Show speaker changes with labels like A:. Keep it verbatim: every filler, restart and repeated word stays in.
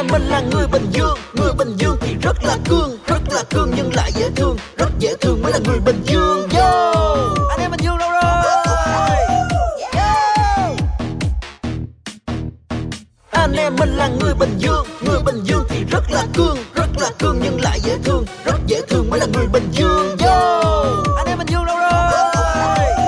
A: em mình là người Bình Dương, người Bình Dương thì rất là cương, rất là cương nhưng lại dễ thương, rất dễ thương mới là người Bình Dương. Yo, anh em Bình Dương đâu rồi? Anh em mình là người Bình Dương, người Bình Dương thì rất là cương, rất là cương nhưng lại dễ thương, rất dễ thương mới là người Bình Dương. Yo, anh em Bình Dương đâu rồi?